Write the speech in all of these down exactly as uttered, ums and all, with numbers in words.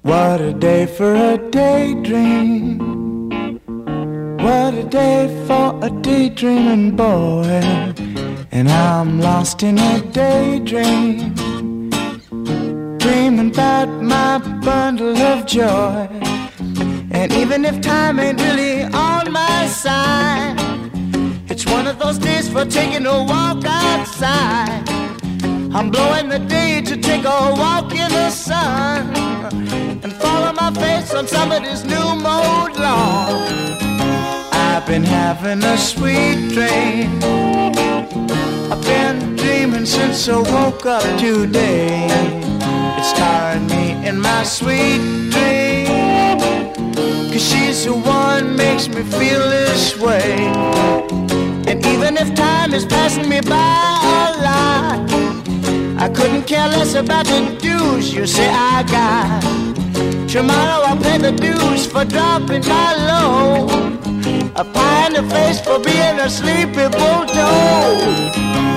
What a day for a daydream. What a day for a daydreaming boy. And I'm lost in a daydream, dreaming about my bundle of joy. And even if time ain't really on my side, it's one of those days for taking a walk outside. I'm blowing the day to take a walk in the sun and follow my face on somebody's new mode lawn. I've been having a sweet dream. I've been dreaming since I woke up today. It's tiring me in my sweet dream, 'cause she's the one makes me feel this way. And even if time is passing me by a lot, I couldn't care less about the dues you say I got. Tomorrow I'll pay the dues for dropping my load, a pie in the face for being a sleepy bulldog.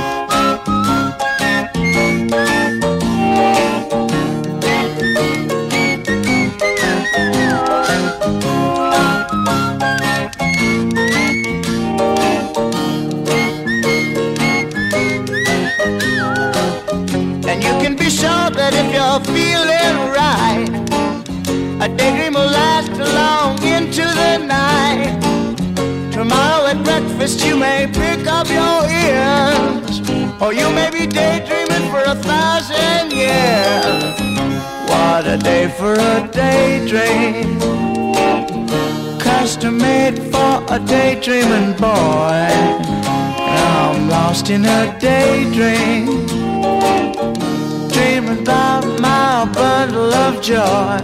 And you can be sure that if you're feeling right, a daydream will last long into the night. Tomorrow at breakfast you may pick up your ears, or you may be daydreaming for a thousand years. What a day for a daydream, custom made for a daydreaming boy. I'm lost in a daydream, dreaming about my bundle of joy.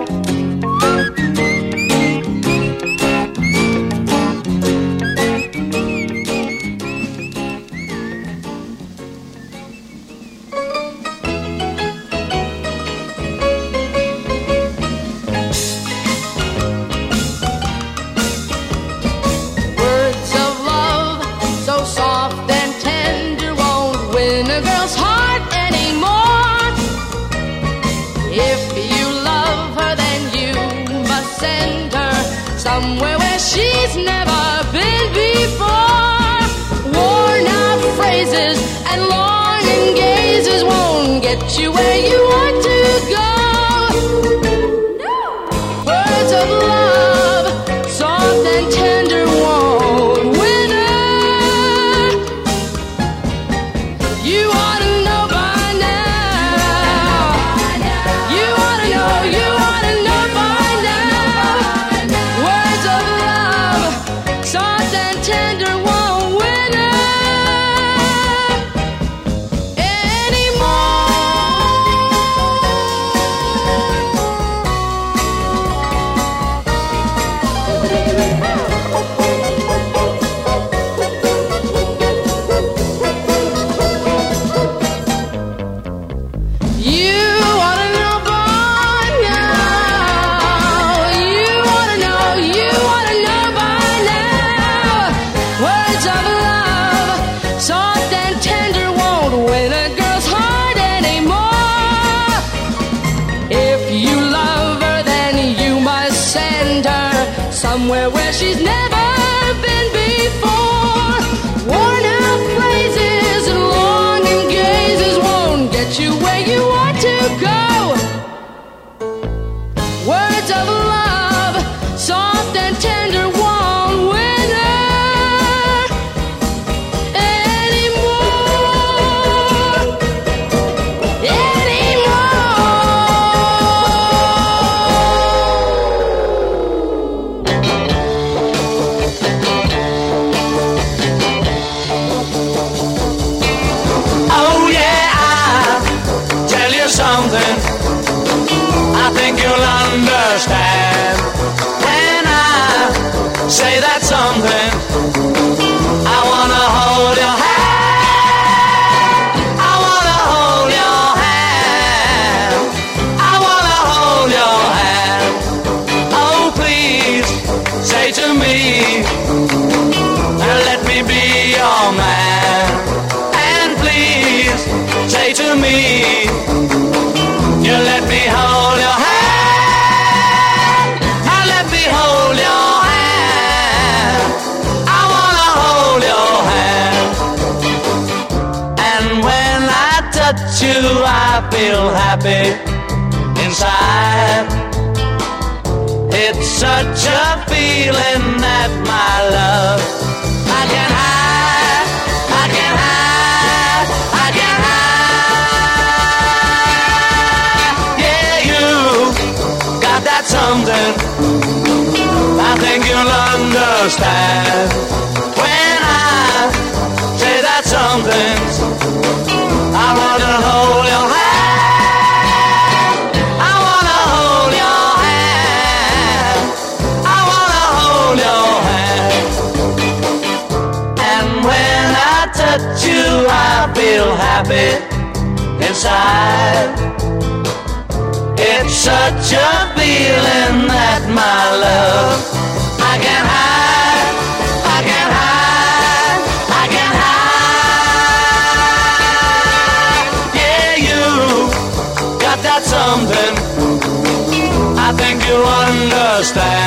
Somewhere where she's never been before. Worn out phrases and longing gazes won't get you where you want to go. No. Words of love, soft and tender, won't win her. You ought to know by now. You ought to know, you ought to know by now. Words of love, soft and tender, won't win her anymore. You ought to know by now. You ought to know, you ought to know by now. Words of love, soft and tender, won't win a girl's heart anymore. If you love her, then you must send her somewhere where she's never been before. Worn out phrases and longing gazes won't get you where you want to go. Words of love, soft and tender, won't win her anymore. Oh yeah, I'll tell you something I think you'll understand when I say that something. I wanna hold your hand, I wanna hold your hand, I wanna hold your hand. Oh please, say to me, let me be your man. And please, say to me, you let me hold your hand. touch you, I feel happy inside. It's such a feeling that my love I can hide, I can hide, I can hide. Yeah, you got that something I think you'll understand when I say that something. I wanna hold your hand, I wanna hold your hand, I wanna hold your hand. And when I touch you, I feel happy inside. It's such a feeling that my love I can hide, I can hide, I can hide. Yeah, you got that something I think you understand.